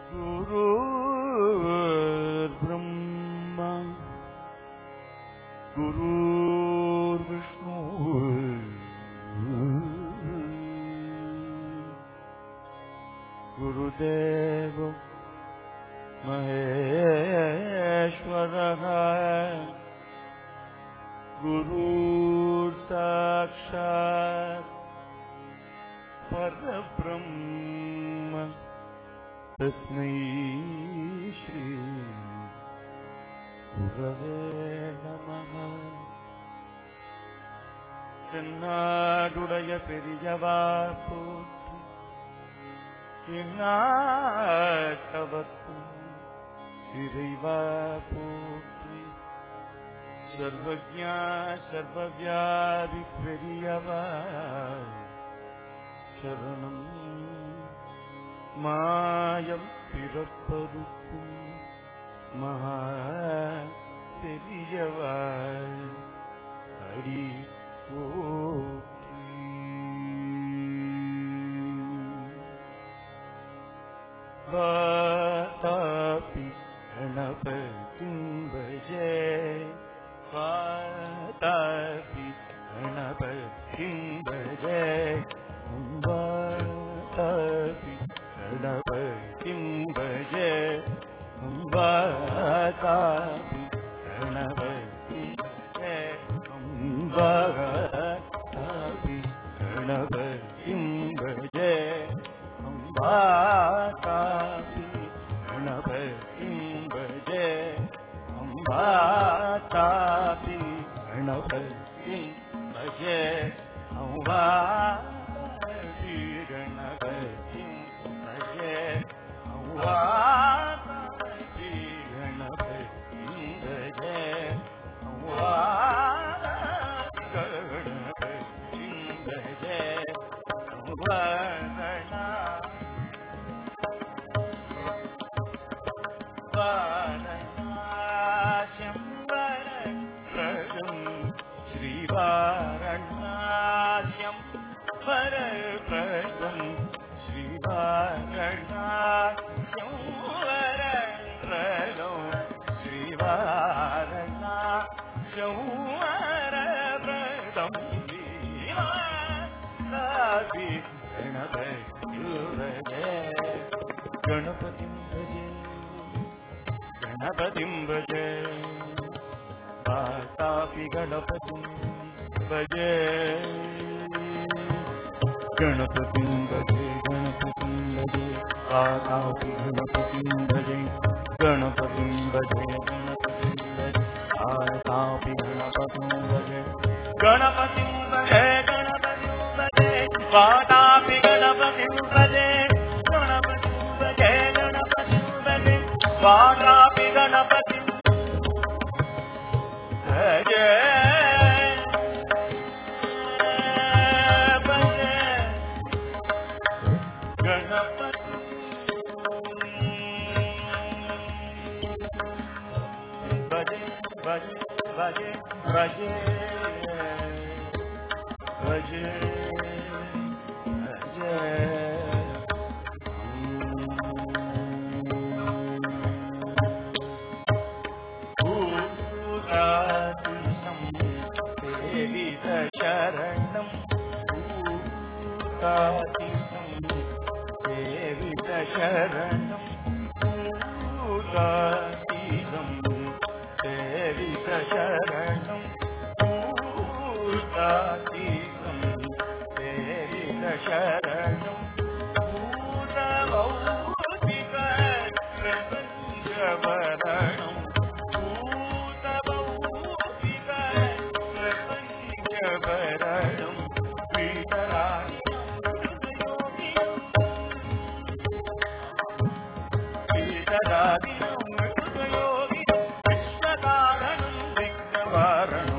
गुरुर्ब्रह्मा गुरुर्विष्णु गुरुदेव महेश्वरः गुरुर्साक्षात् परब्रह्म तस्मै श्री गुरवे नमः. தென்னாடுடைய பெரியவா போற்றி, எந்நாட்டவர்க்கும் இறைவா போற்றி, சர்வஜ்ஞா சர்வவ்யாபி பெரியவா சரணம். மாயம் பிறப்பருக்கும் மகா பெரியவா அடி போற்றி. வாதாபி கணபதிம் பஜே, வாதாபி கணபதிம் பஜே, வாதாபி கணபதிம் பஜே, வாதாபி கணபதிம் பஜே, வாதாபி கணபதிம் பஜே, வாதாபி கணபதிம் பஜே, வாதாபி கணபதிம் பஜே, வாதாபி கணபதிம் பஜே, வாதாபி கணபதிம் பஜே, வாதாபி கணபதிம் பஜே, வாரணாசியம் வரப்ரதம் ஸ்ரீவாரணாசியம் வரப்ரதம் ஸ்ரீவாரணாசியம் வரப்ரதம் ஸ்ரீவாரணாசியம் வரப்ரதம் ஸ்ரீவாரணாசி கணபதிம் பஜே, கணபதிம் பஜே, வாதாபி கணபதிம் பஜே, கணபதிம் பஜே, கணபதிம் பஜே, வாதாபி கணபதிம் பஜே, கணபதிம் பஜே, கணபதிம் பஜே, வாதாபி கணபதிம் பஜே, கணபதிம் பஜே, கணபதிம் பஜே, வாதாபி கணபதிம் பஜே, கணபதிம் பஜே, கணபதிம் பஜே, வாதாபி கணபதிம் பஜே, பஜே, கணபதி பஜே, பஜே, பஜே, பஜே, பஜே, சரணம் பூதாதிசம் சேவித சரணம் பூதாதிசம் சேவித சரணம் பூதாதிசம் சேவித சரணம் பூதபௌதிக பிரபஞ்சவரணம் பூதபௌதிக பிரபஞ்சவரணம் பீதராணி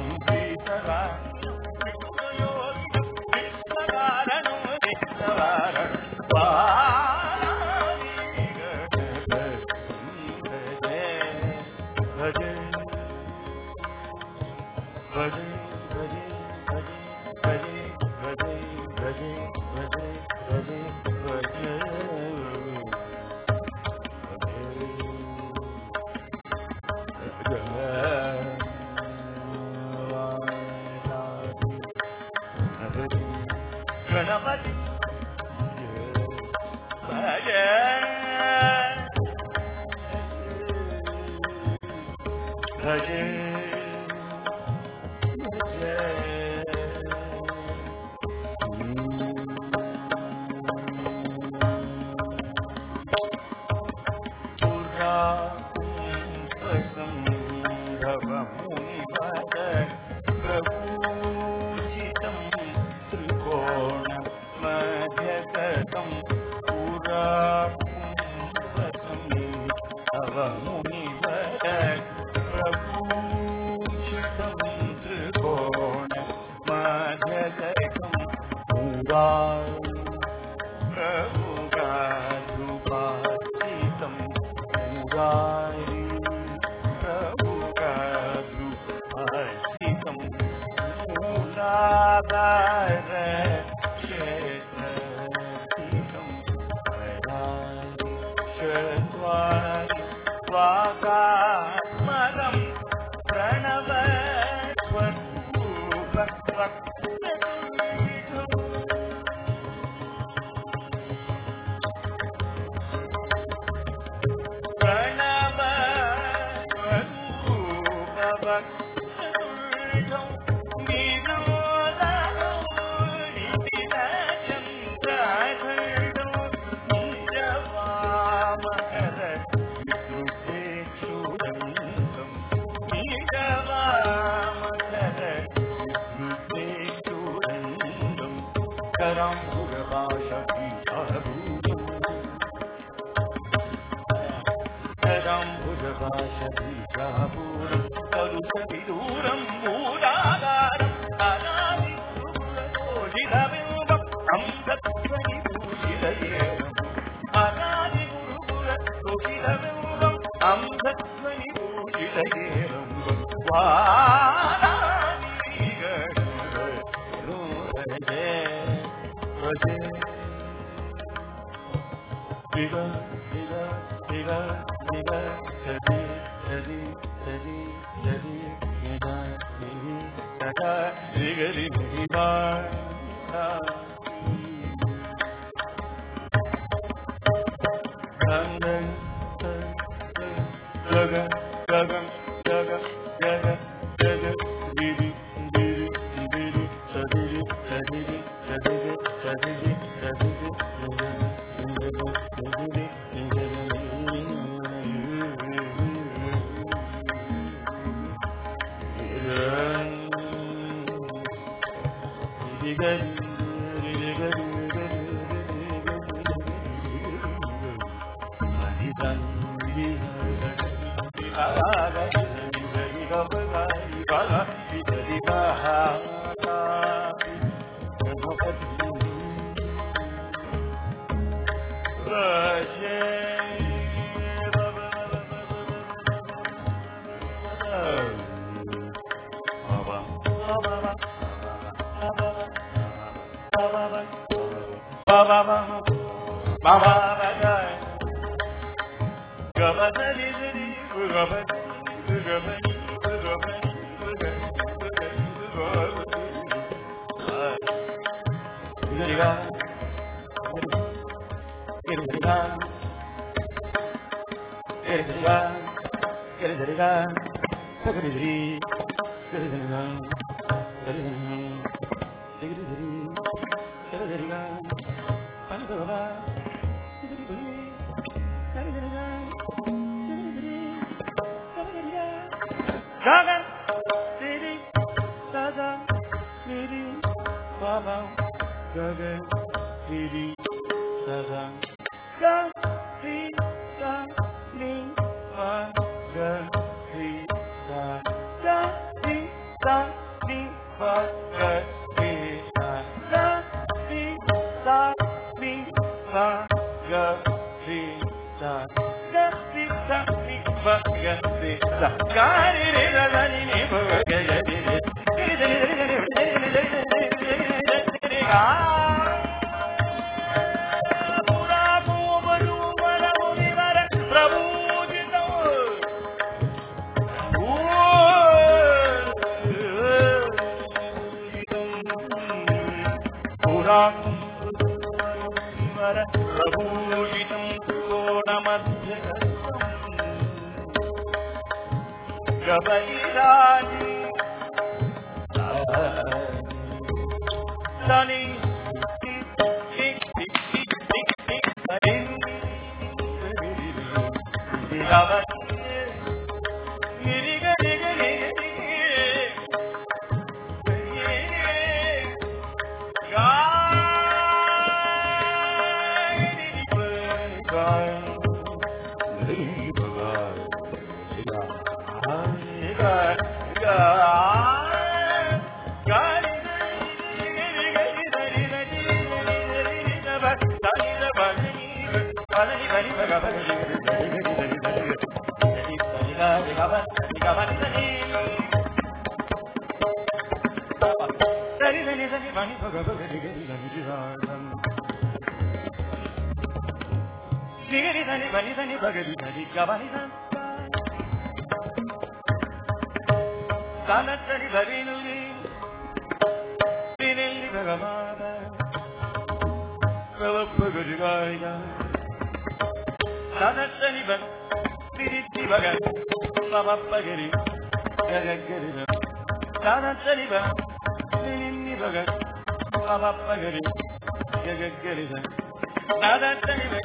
விக்னவாரணம் மதம் புறாக்கும் வசம் அவமுனிவர் பிரபூஷிதம் திரிகோண மதகம் பூராம் பிரபுகாதுபாசிதம் பூராரி பிரபுகாதுபாசிதம் மூலாதார க்ஷேத்ரதீகம் வராரி ஷத்வாரி ஸ்வாகாத்மகம் பிரணவ ஸ்வரூப கருஷவிதூரம் மூலாதாரம் அநாதி குருகுலோஜிதபிம்பம் அம்பத்வனி பூஷிதேரம் அநாதி குருகுலோஜிதபிம்பம் அம்பத்வனி பூஷிதேரம் Nigeri dani bani dani bagari dani gabani dan. Sanatani bari nuri. Nini bagamada. Kala bagari gaya. Sanatani ban. Nini bagari. Baba bagari. Gagari dan. Sanatani ban. Nini bagari. Baba bagari. Gagari dan. Sanatani ban.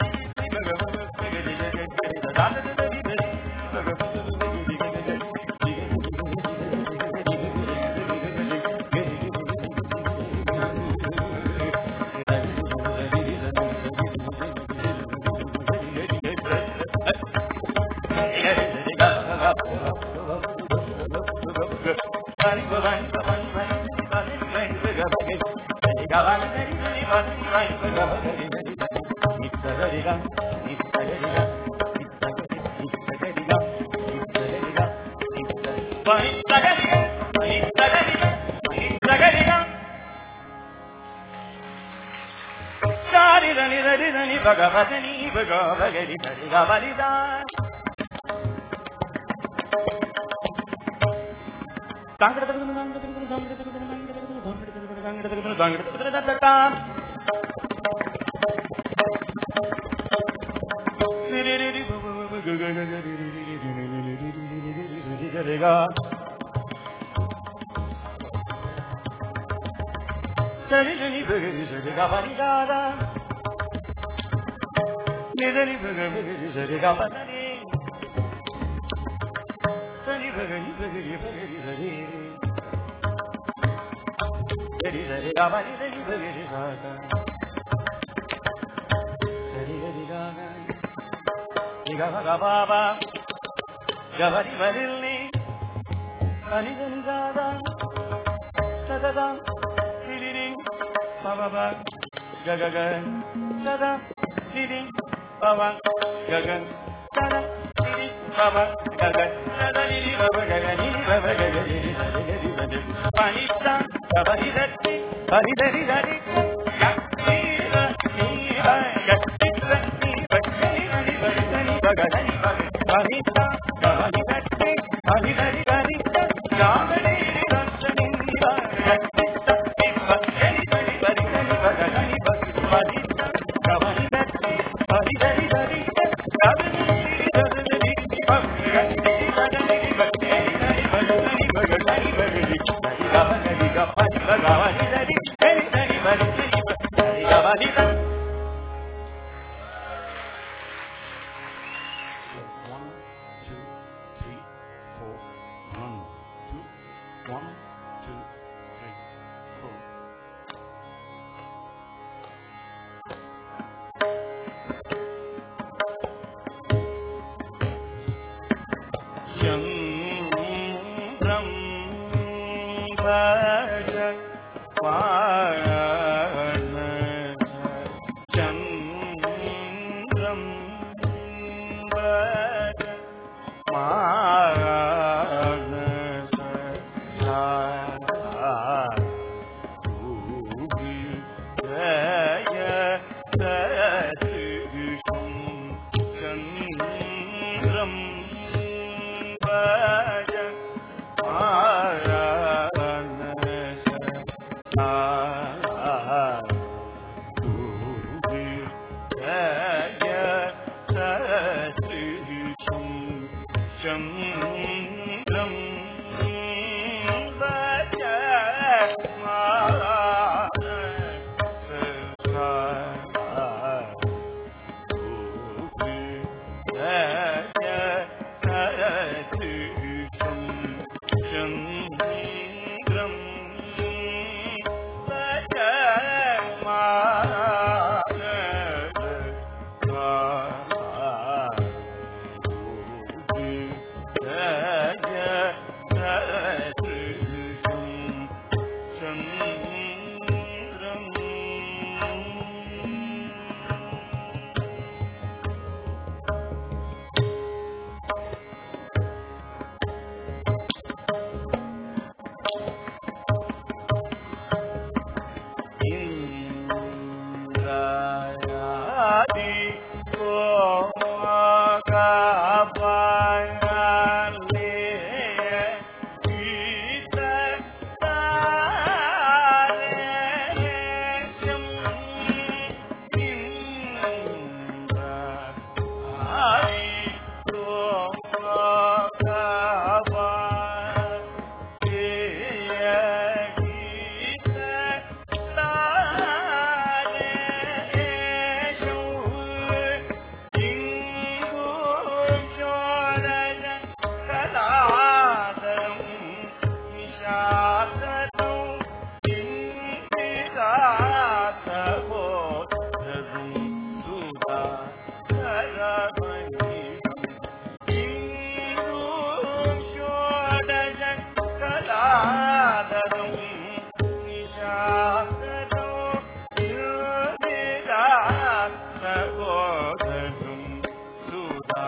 போதரும் Sudha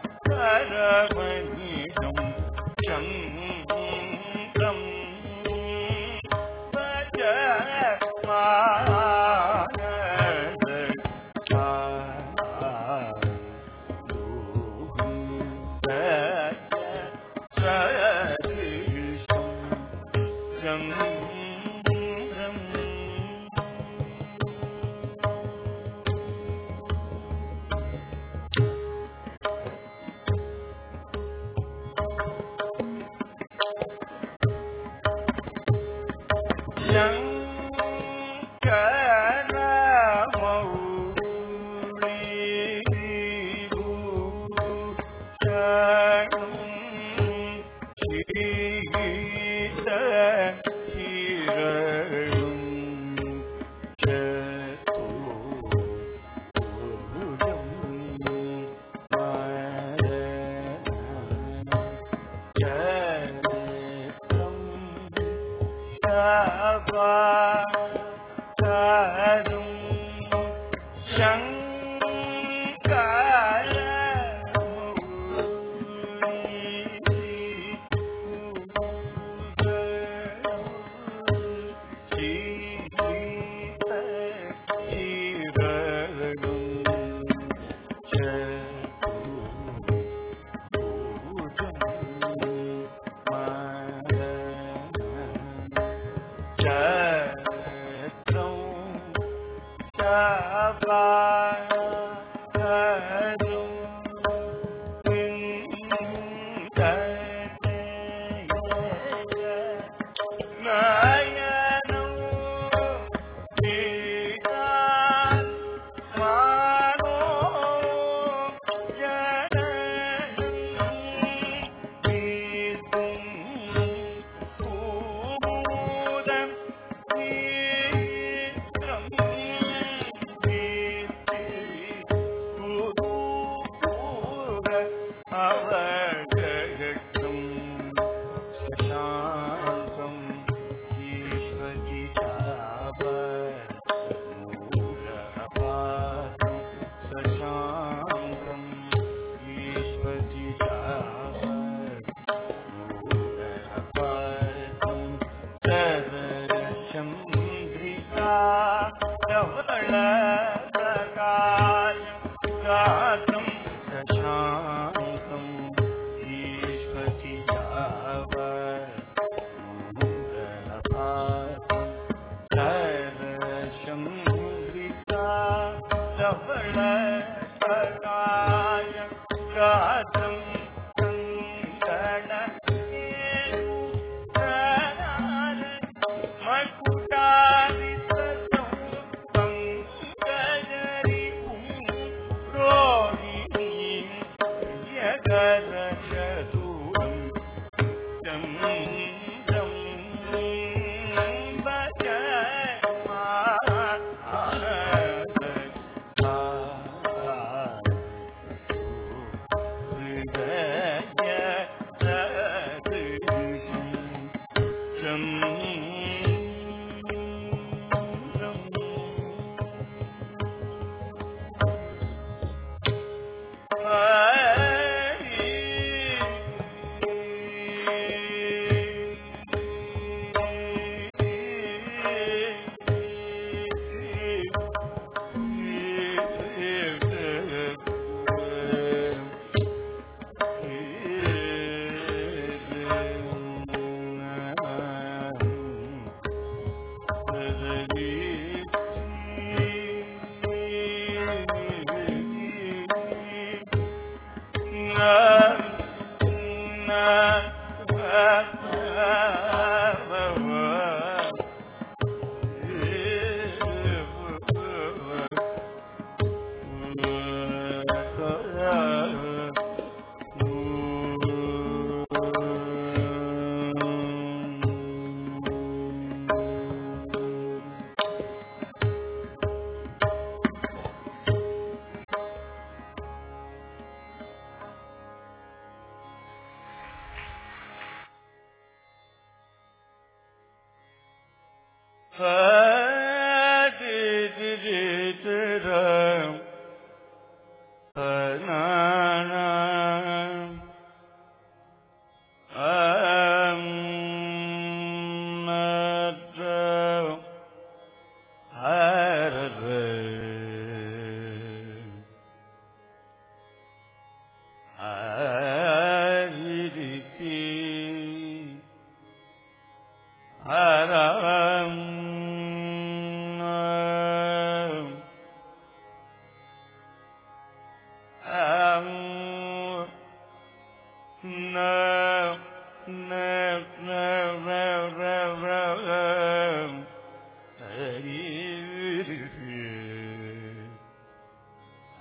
கரமணிடம் சங்கம் பஜ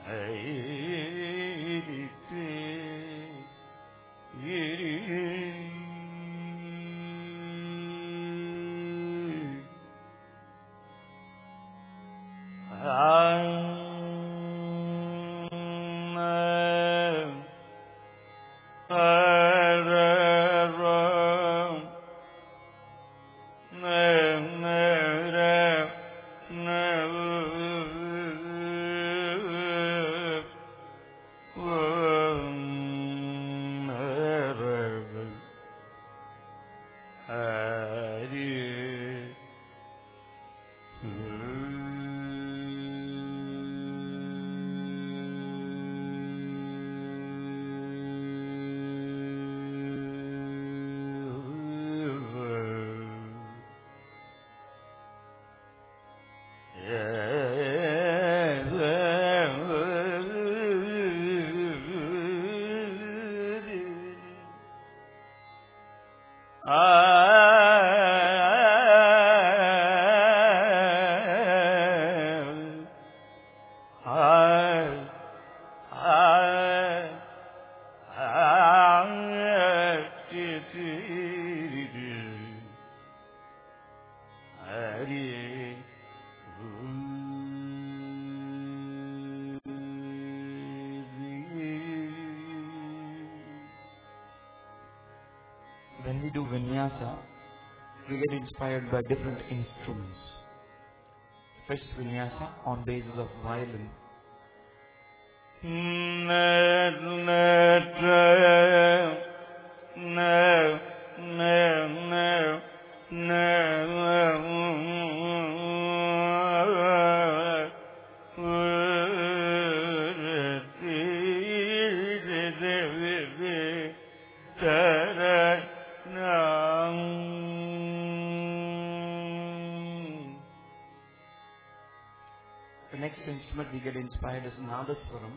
When we do vinyasa, we get inspired by different instruments. First vinyasa on basis of violin. The next instrument we get inspired is Nadaswaram.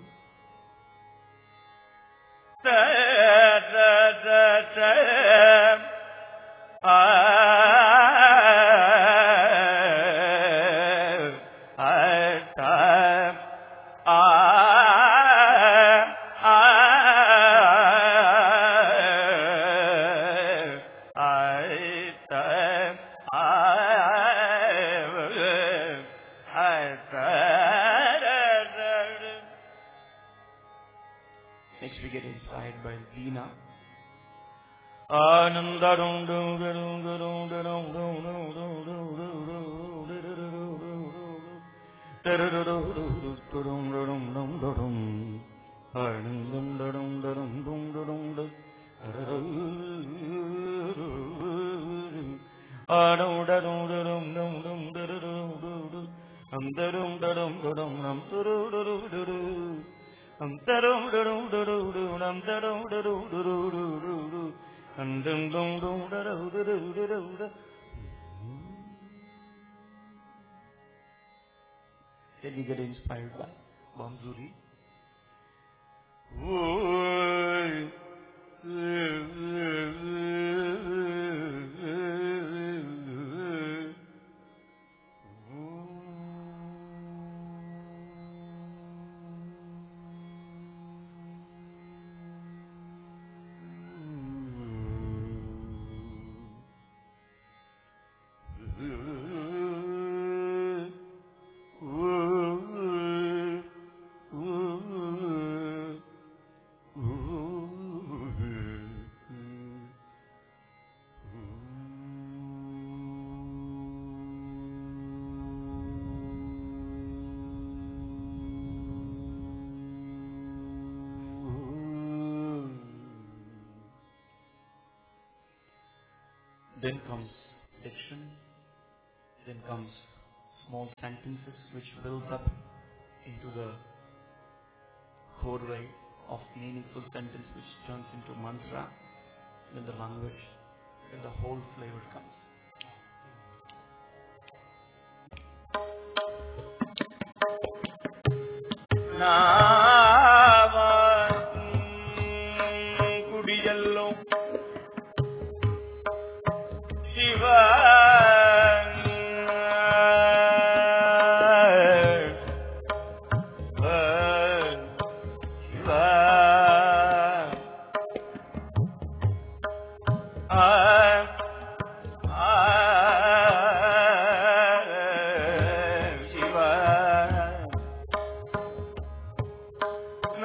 Next we get inspired by Veena. Then we get inspired by Bansuri. Then comes diction, then comes small sentences which builds up into the chorus of meaningful sentence which turns into mantra, then the language, then the whole flavor comes. Shiva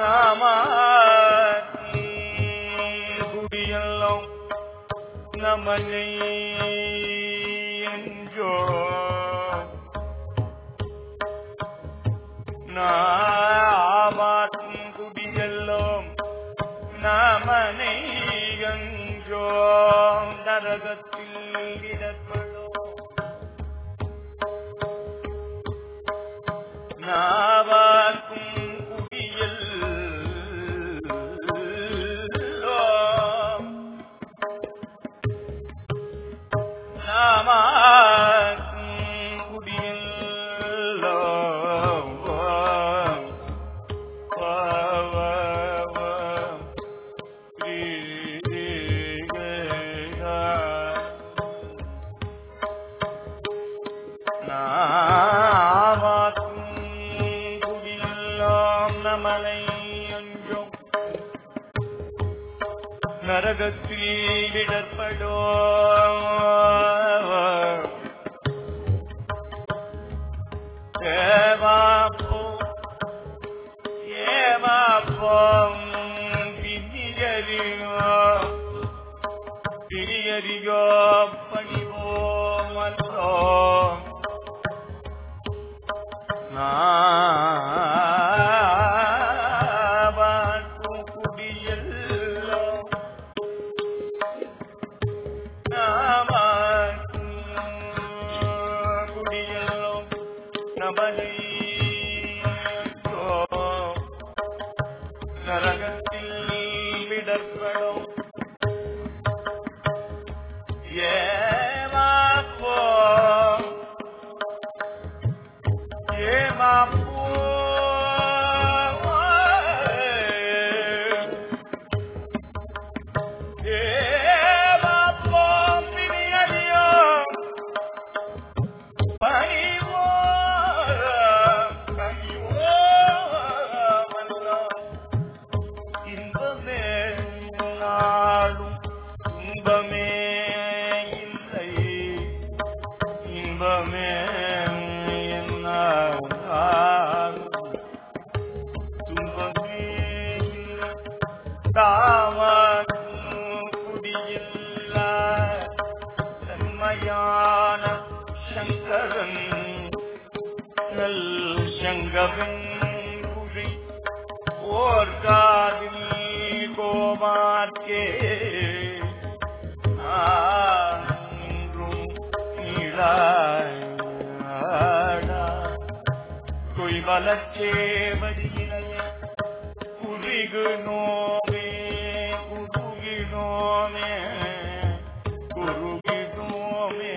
குடியெல்லாம் நமனை என்றோ நாமாற்றும் குடியெல்லாம் நமனை என்றோ நரகத்தில் இடப்படும் நாவாக்கும் நரகத்தில் விடற்படோ பிரியறியோ பணிவோம் அல்லோ நரகத்தில் விடற்படும் ஏமாப்போ பிரியறியோ பணிவோ இன்பமே நாளும் துன்பமே இல்லை இன்பமே துன்பமே தாமன் குடியில்ல தன்மையான சங்கரன் நல் சங்கவன் குடி ஓர்காதில் கோமார்க்கே ஆன்றும் நீளாடா கொய்வலச்சேவதியினைய குருகினோமே குருகினோமே குருகினோமே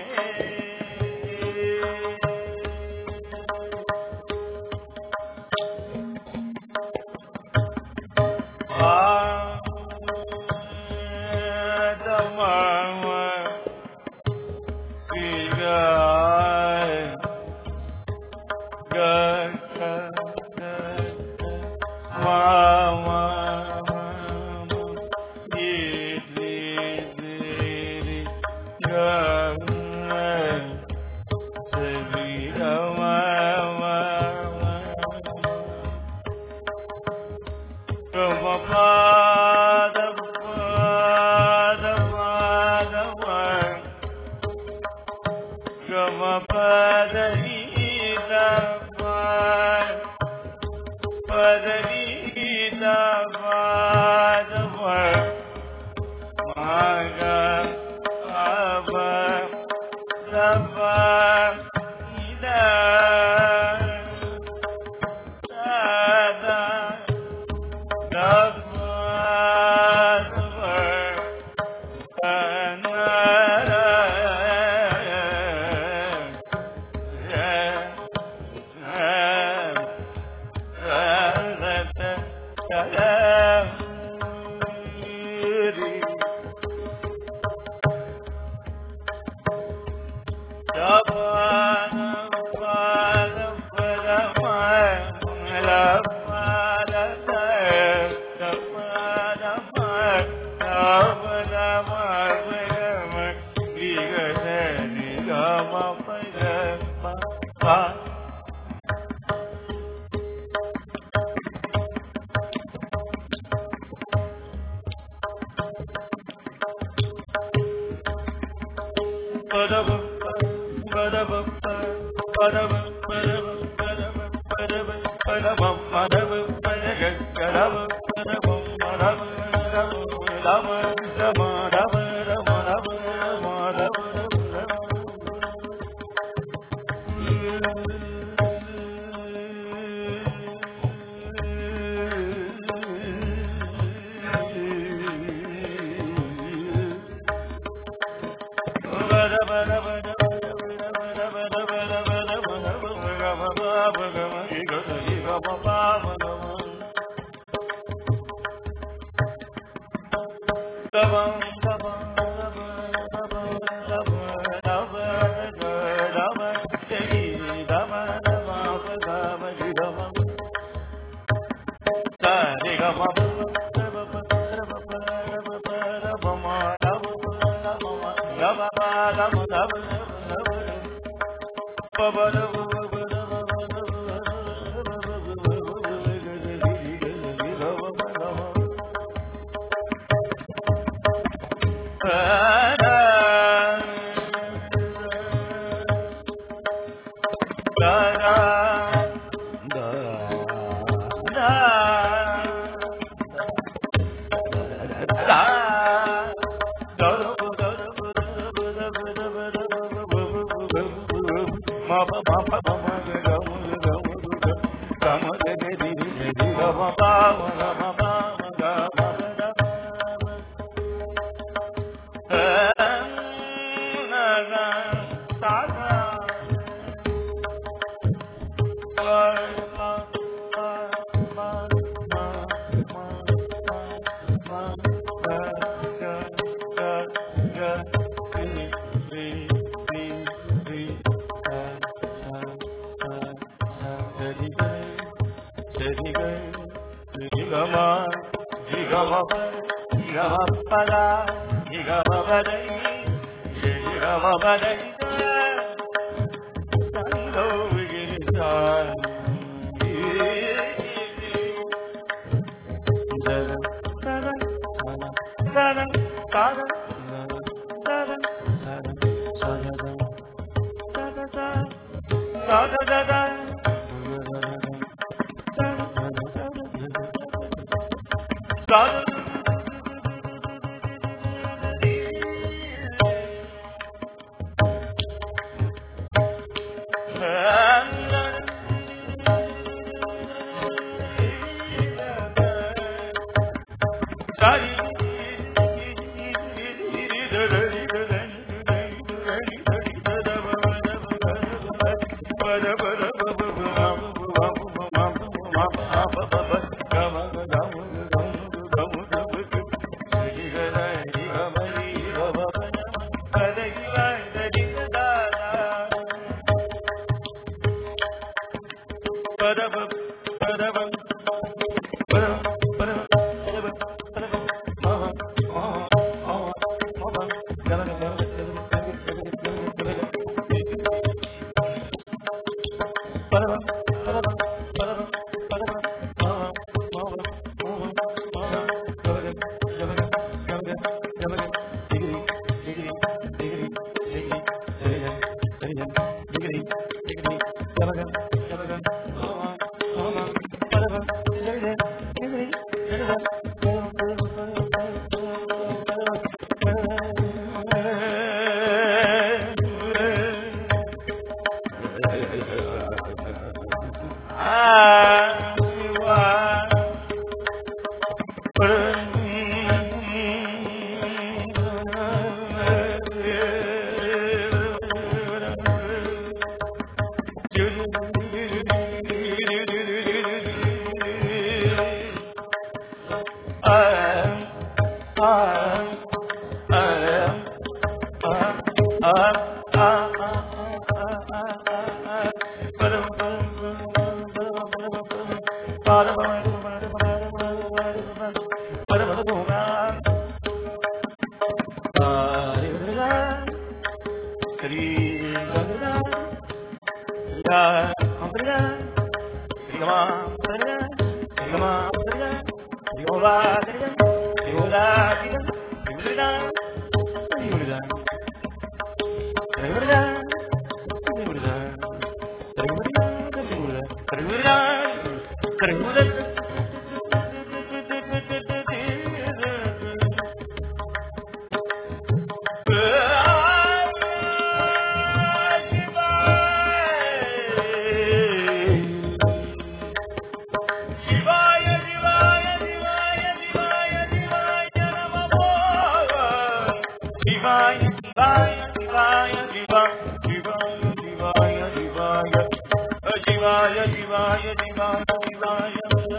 शिवाय शिवाय शिवाय शिवाय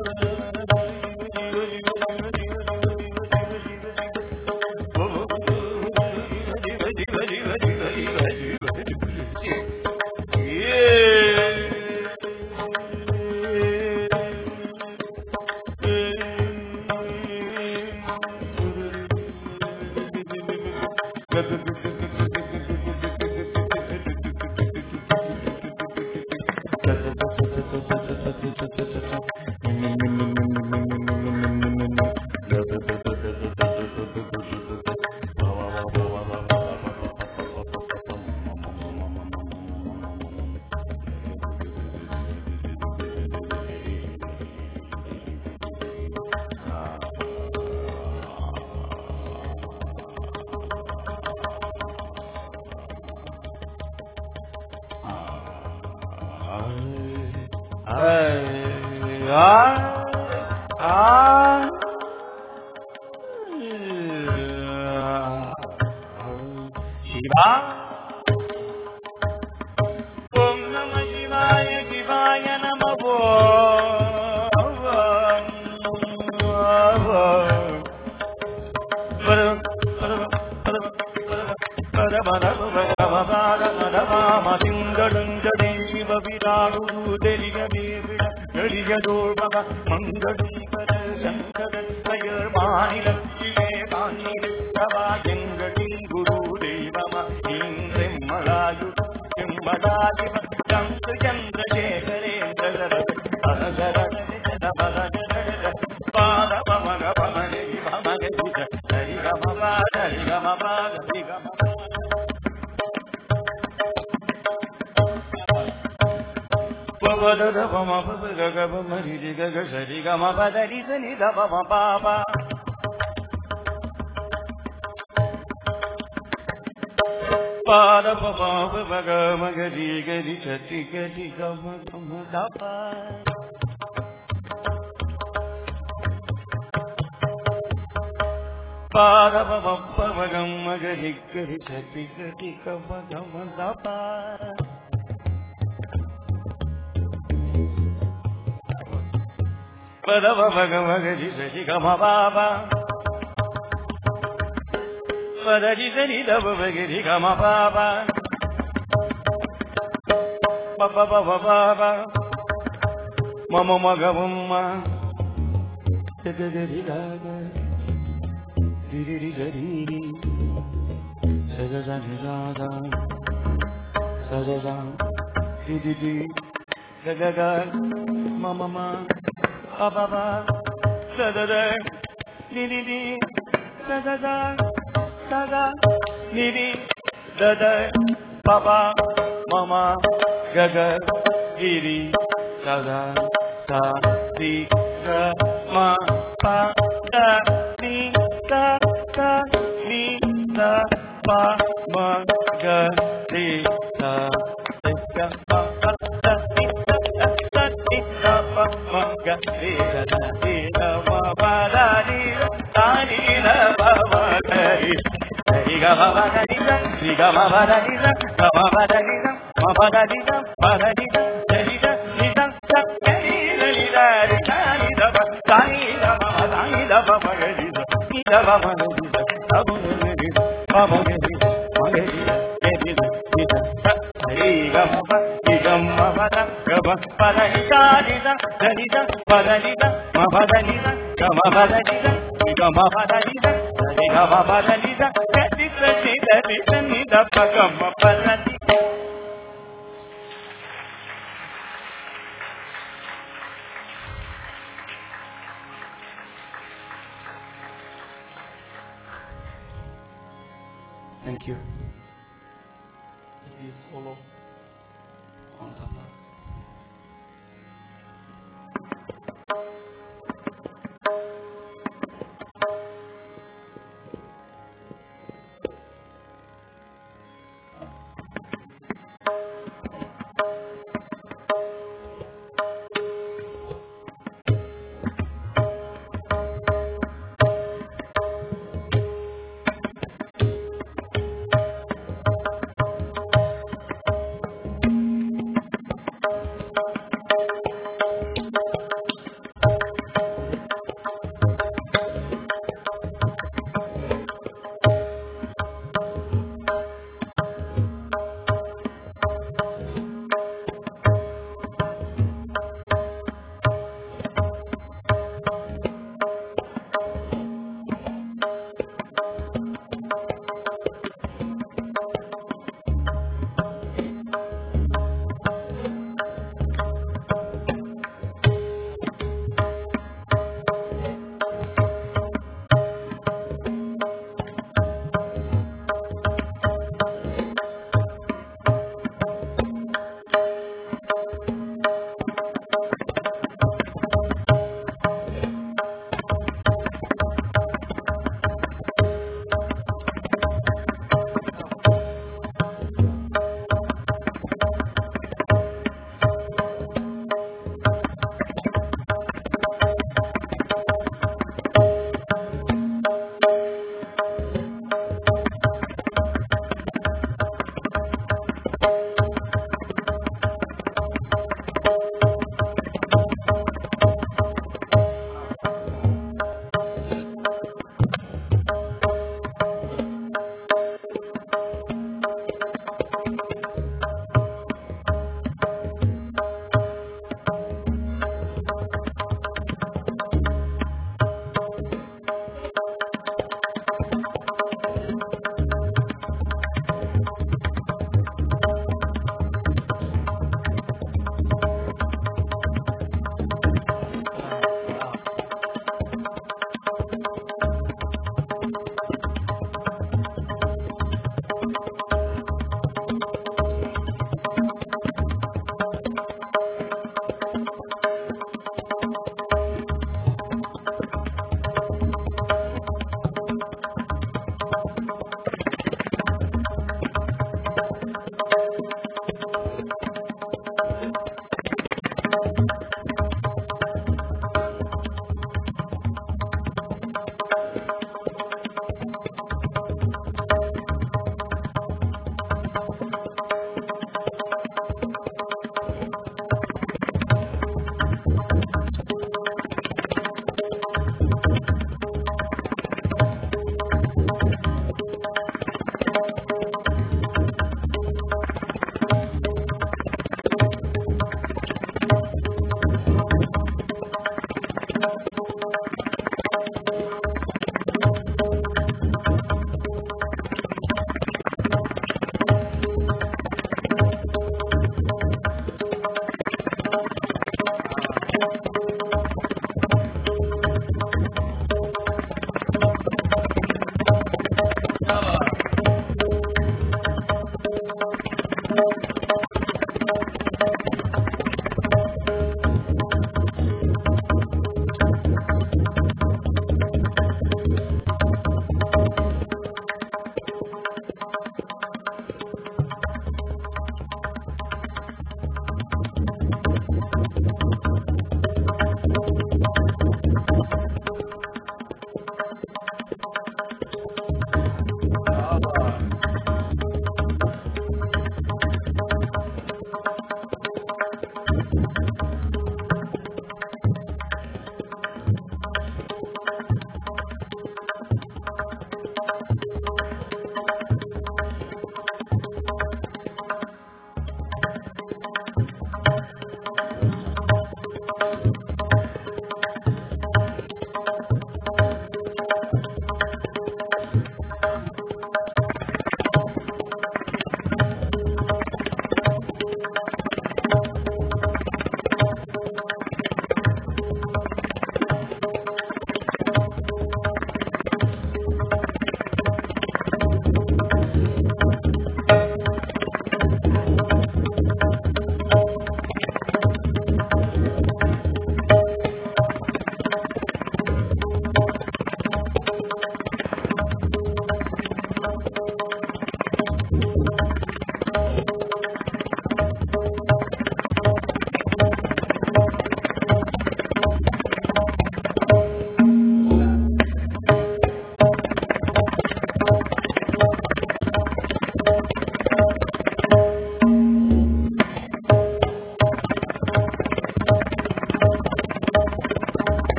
Om Namah Shivaya Shivaya Namo Pada papa baga magadi gadi chati gadi gama gama dapa. Pada papa baga magadi gadi chati gadi gama gama dapa. Pada papa baga magadi chati gama baba. Padari sani da bagiri gama baba baba baba baba mama maga mama tegeri gaga diri diri saja saja saja didi gaga mama mama baba saja didi saja Saga, Nidi, Dada, Papa, Mama, Gaga, Didi, Saga, Sa, Di, Ga, Ma, Pa, Da, Di, Sa, Sa, Di, Sa, Pa, Ma, Ga, Di, Sa, Di, Ga, Pa, Da, Di, Sa, Sa, Di, Sa, Pa, Ma, Ga, Di, Sa, Di, Sa, Ma, Pa, Da, Di, Sa, Di, Sa, Pa, Ma, Ga, Di, Diga baba diga, diga baba diga, baba diga, baba diga, baba diga, diga, diga, diga, diga, diga, tani da baba diga, diga baba diga, baba diga, baba diga, baba diga, diga, diga baba, diga baba diga, baba diga, diga, diga, baba diga, baba diga, baba diga, diga baba diga, diga baba diga. Thank you. Please follow on the path.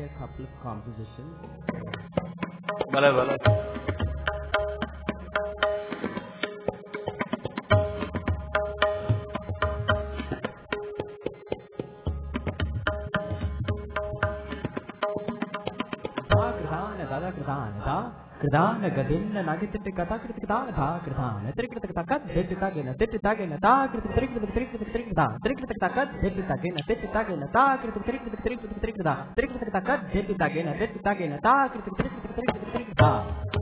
couple of compositions. Bala. Kradana gadinna nagitte kata kradana tha kradana trikta takat dette tagena ta trikta trikta trikta takat dette tagena ta trikta trikta takat dette tagena ta trikta trikta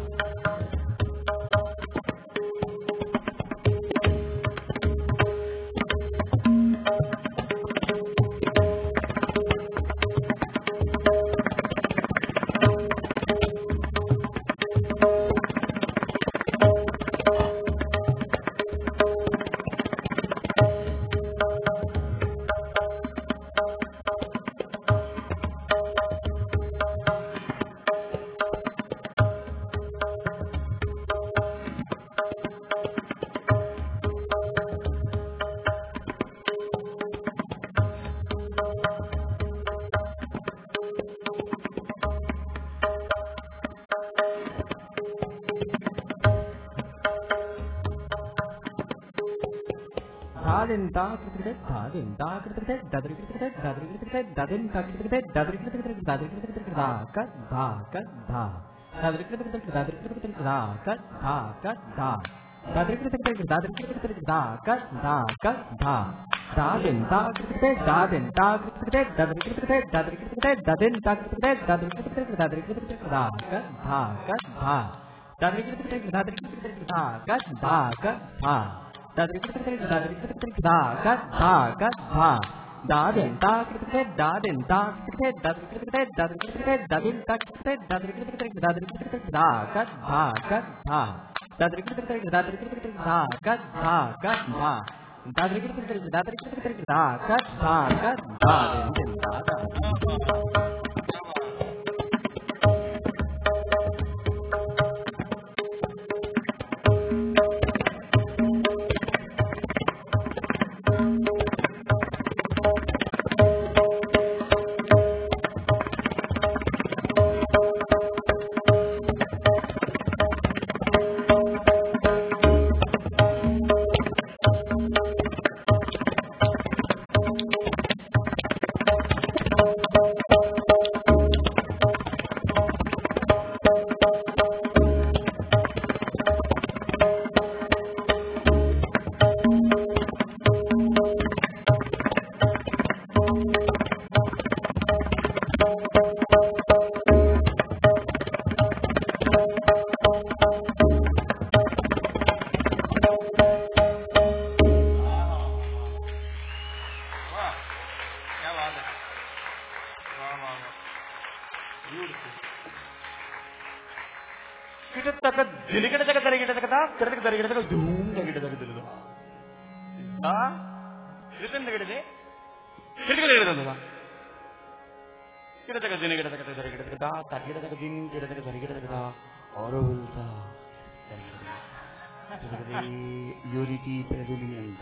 Unity predominant.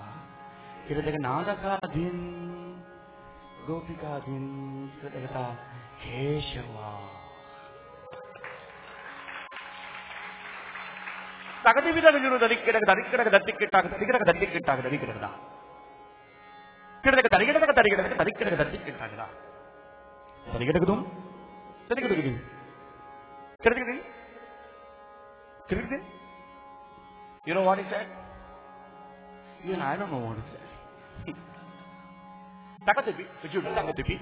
Nadaka din, Gopika din, Keshava. Takati vida guru darikira You know what he said? Even I don't know what he said. Takatipi, Takatipi,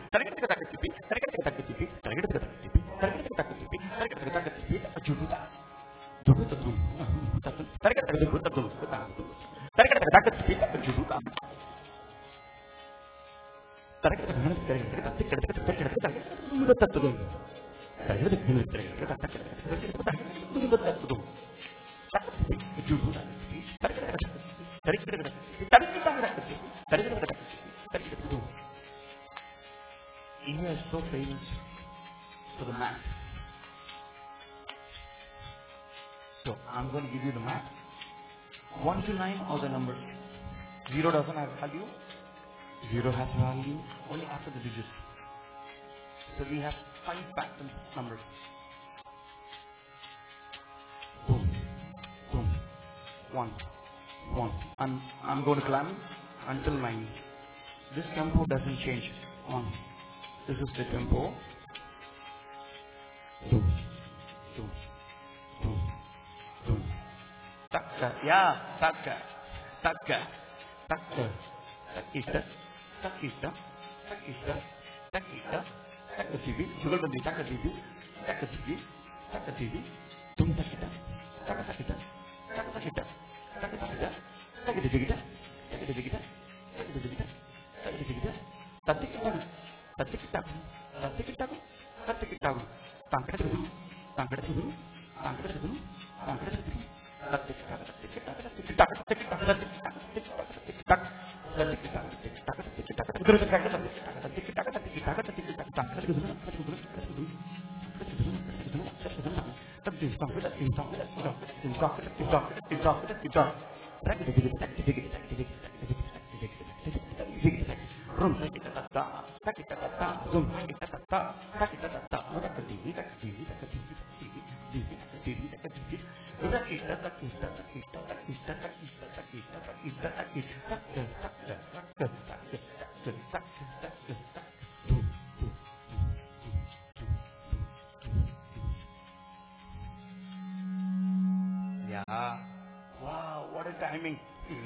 India is so famous for the math. So I'm going to give you the math. 1 to 9 are the numbers. 0 doesn't have value. 0 has value only after the digits. So we have 5 pattern numbers. Boom, boom, 1, 1. I'm going to climb until 9. This tempo doesn't change. 1. This is the tempo. Boom, boom, boom, boom. Takka, yeah, takka, takka, takka, takita, takita, takita, takita, takka TV, jugal bandi, takka TV, takka TV, takka TV, tum takita, takka takita, takka takita, takka takita, takka digita, takka digita, takka digita, takka digita, tatikita, tatikita, tatikita, tatikita, tangkata dulu, tangkata dulu, tangkata dulu, tangkata dulu. Yeah. Wow, what a timing.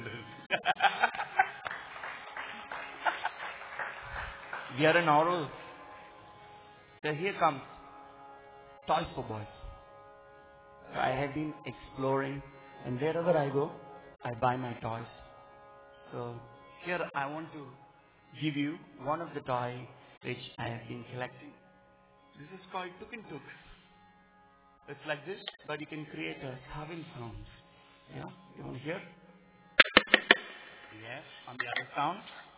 We are in oral. So here comes Toys for Boys. I have been exploring, and wherever I go, I buy my toys. So here I want to give you one of the toys which I have been collecting. This is called Tuk and Tuk. It's like this, but you can create a having sound. Yeah, you want to hear? Yes, on the other sound.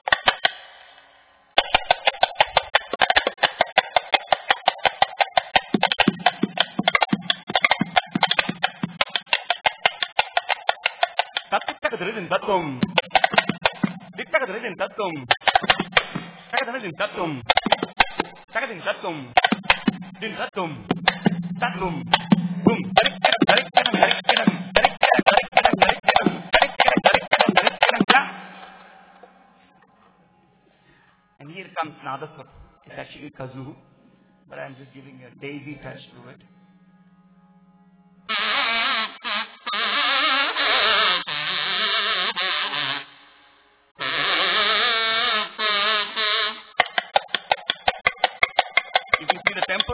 Takadrin tatum. Takadrin tatum. Takadrin tatum. Takadrin tatum. Din tatum. Tatum. Boom. And here comes another foot. It's actually kazoo, but I'm just giving a daisy touch to it. You can see the tempo.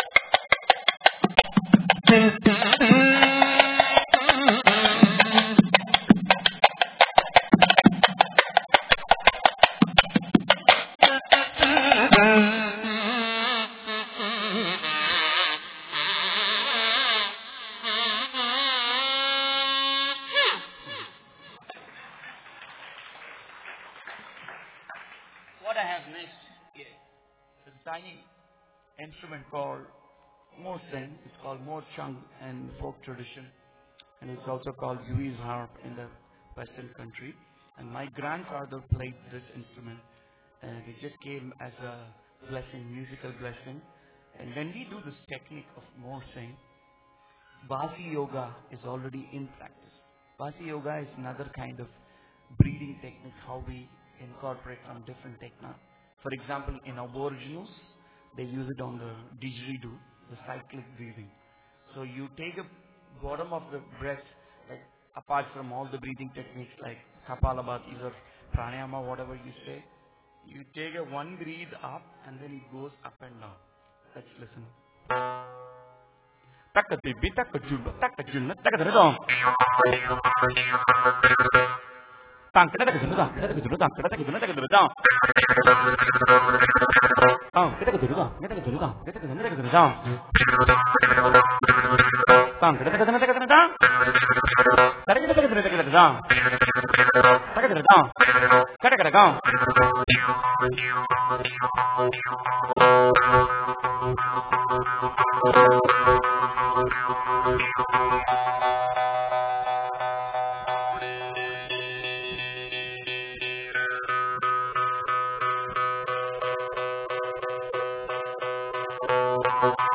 What I have next is a tiny instrument called Morsing. It's called Morchung in folk tradition, and it's also called Jewish harp in the Western country. And my grandfather played this instrument, and it just came as a blessing, musical blessing. And when we do this technique of Morsing, Vasi Yoga is already in practice. Vasi Yoga is another kind of breathing technique, how we incorporate on different techniques. For example, in Aboriginals, they use it on the didgeridoo, the cyclic breathing. So you take a bottom of the breath, like apart from all the breathing techniques like Kapalabhati or Pranayama, whatever you say, you take a one breathe up and then it goes up and down. Let's listen. Takatibi, takajuna, takajuna, takadadam. Tankada, takajuna, takajuna, tankada, takajuna, takadadam. Oh, takajuna, takajuna, takajuna, takadadam. Tankada, takajuna, takadadam. Takajuna, takajuna, takadadam. Takadadam. Takadadam.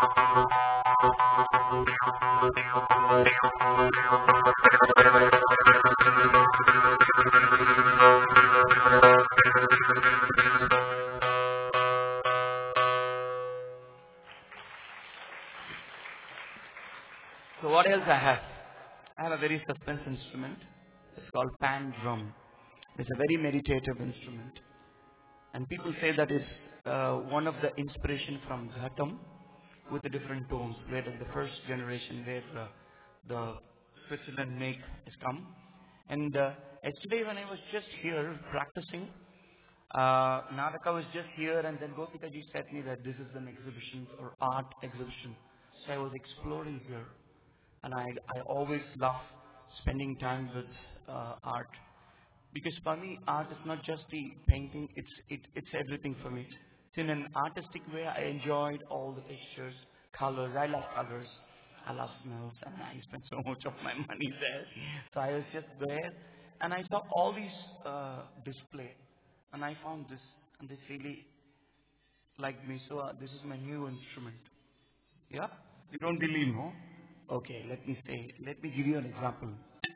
So what else I have? I have a very suspense instrument. It's called pan drum. It's a very meditative instrument. And people say that it's one of the inspiration from Ghatam with the different tones, where the first generation where the Switzerland make has come. And yesterday when I was just here practicing, Nadaka was just here, and then Gopika ji said me that this is an exhibition or art exhibition. So I was exploring here, and I always love spending time with art, because for me art is not just the painting; it's everything for me. So in an artistic way, I enjoyed all the textures, colors. I love colors. I love smells, and I spent so much of my money there. So I was just there, and I saw all these display, and I found this, and this really liked me. So this is my new instrument. Yeah, you don't believe, no? Okay, let me give you an example.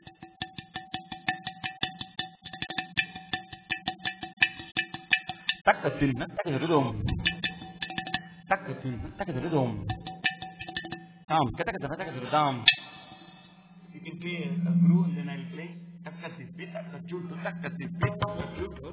Takatin, takatin, takatin, takatin. You can play a groove, and then I'll play takatipi, takachutu, takatipi, takachutu.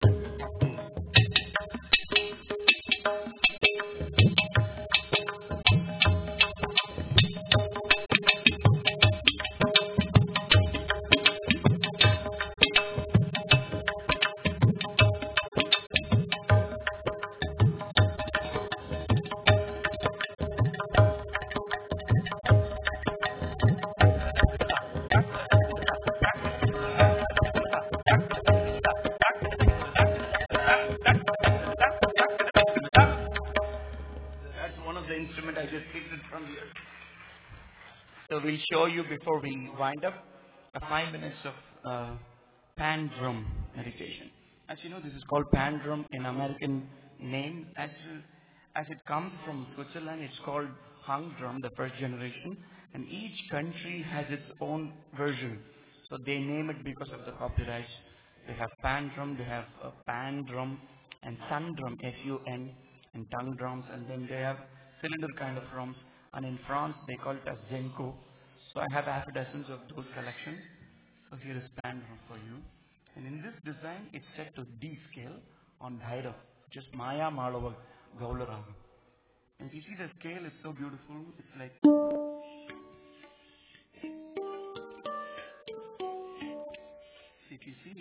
Instrument I just picked it from here. So we'll show you before we wind up 5 minutes of pan drum meditation. As you know, this is called pan drum in American name. As it comes from Switzerland, it's called hung drum, the first generation. And each country has its own version. So they name it because of the copyrights. They have pan drum, they have a pan drum, and sun drum, S-U-N, and tongue drums, and then they have cylinder kind of drums, and in France they call it as Zenko. So I have half a dozen of those collections. So here is pan drum for you. And in this design, it's set to D scale on Bhairav, just Maya Malava Gaularaga. And you see the scale is so beautiful. It's like, if you see,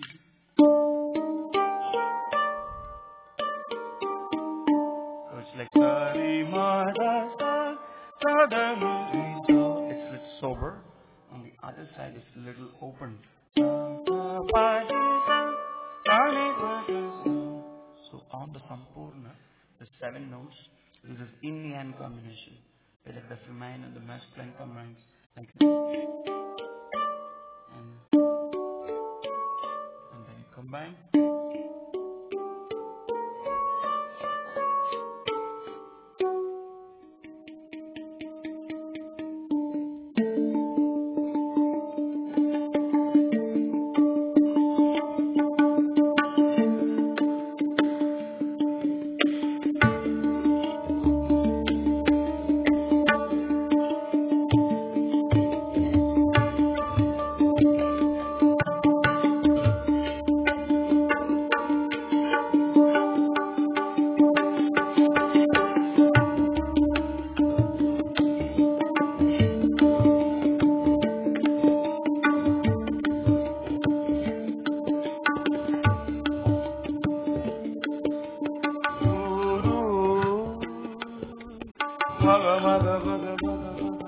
so it's like it's a little sober. On the other side, it's a little open. So on the Sampurna, the 7 notes, this is yin-yang combination, where the feminine and the masculine combines like this. And then you combine. Maga, maga, maga, maga, maga.